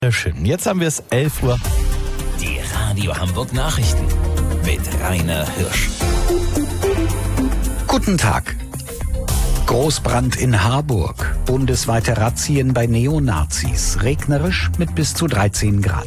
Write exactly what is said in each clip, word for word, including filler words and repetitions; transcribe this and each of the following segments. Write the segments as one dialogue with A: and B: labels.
A: Sehr schön. Jetzt haben wir es elf Uhr.
B: Die Radio Hamburg Nachrichten mit Rainer Hirsch.
C: Guten Tag. Großbrand in Harburg. Bundesweite Razzien bei Neonazis. Regnerisch mit bis zu dreizehn Grad.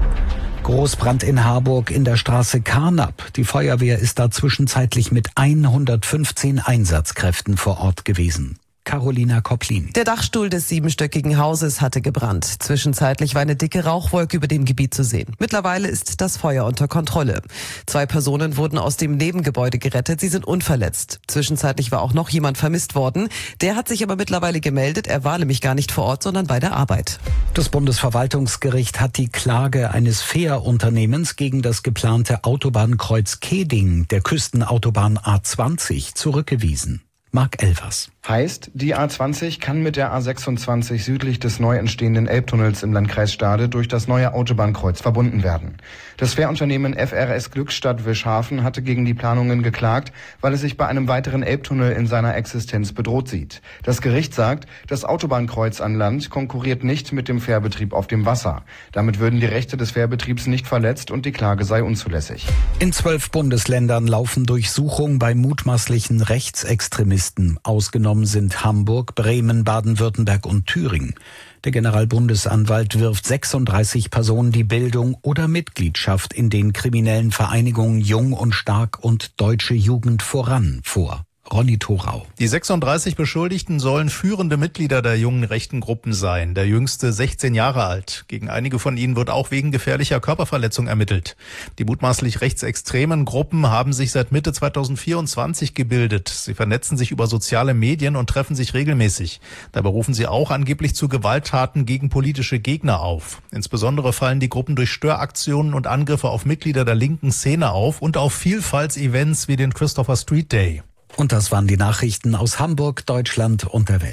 C: Großbrand in Harburg in der Straße Carnap. Die Feuerwehr ist da zwischenzeitlich mit hundertfünfzehn Einsatzkräften vor Ort gewesen. Carolina Kopplin.
D: Der Dachstuhl des siebenstöckigen Hauses hatte gebrannt. Zwischenzeitlich war eine dicke Rauchwolke über dem Gebiet zu sehen. Mittlerweile ist das Feuer unter Kontrolle. Zwei Personen wurden aus dem Nebengebäude gerettet. Sie sind unverletzt. Zwischenzeitlich war auch noch jemand vermisst worden. Der hat sich aber mittlerweile gemeldet. Er war nämlich gar nicht vor Ort, sondern bei der Arbeit.
C: Das Bundesverwaltungsgericht hat die Klage eines Fährunternehmens gegen das geplante Autobahnkreuz Kehding der Küstenautobahn A zwanzig zurückgewiesen. Marc Elvers.
E: Heißt, die A zwanzig kann mit der A sechsundzwanzig südlich des neu entstehenden Elbtunnels im Landkreis Stade durch das neue Autobahnkreuz verbunden werden. Das Fährunternehmen F R S Glückstadt Wischhafen hatte gegen die Planungen geklagt, weil es sich bei einem weiteren Elbtunnel in seiner Existenz bedroht sieht. Das Gericht sagt, das Autobahnkreuz an Land konkurriert nicht mit dem Fährbetrieb auf dem Wasser. Damit würden die Rechte des Fährbetriebs nicht verletzt und die Klage sei unzulässig.
C: In zwölf Bundesländern laufen Durchsuchungen bei mutmaßlichen Rechtsextremisten. Ausgenommen sind Hamburg, Bremen, Baden-Württemberg und Thüringen. Der Generalbundesanwalt wirft sechsunddreißig Personen die Bildung oder Mitgliedschaft in den kriminellen Vereinigungen Jung und Stark und Deutsche Jugend voran vor. Ronny Thorau.
F: Die sechsunddreißig Beschuldigten sollen führende Mitglieder der jungen rechten Gruppen sein. Der jüngste sechzehn Jahre alt. Gegen einige von ihnen wird auch wegen gefährlicher Körperverletzung ermittelt. Die mutmaßlich rechtsextremen Gruppen haben sich seit Mitte zweitausendvierundzwanzig gebildet. Sie vernetzen sich über soziale Medien und treffen sich regelmäßig. Dabei rufen sie auch angeblich zu Gewalttaten gegen politische Gegner auf. Insbesondere fallen die Gruppen durch Störaktionen und Angriffe auf Mitglieder der linken Szene auf und auf Vielfaltsevents wie den Christopher Street Day.
C: Und das waren die Nachrichten aus Hamburg, Deutschland und der Welt.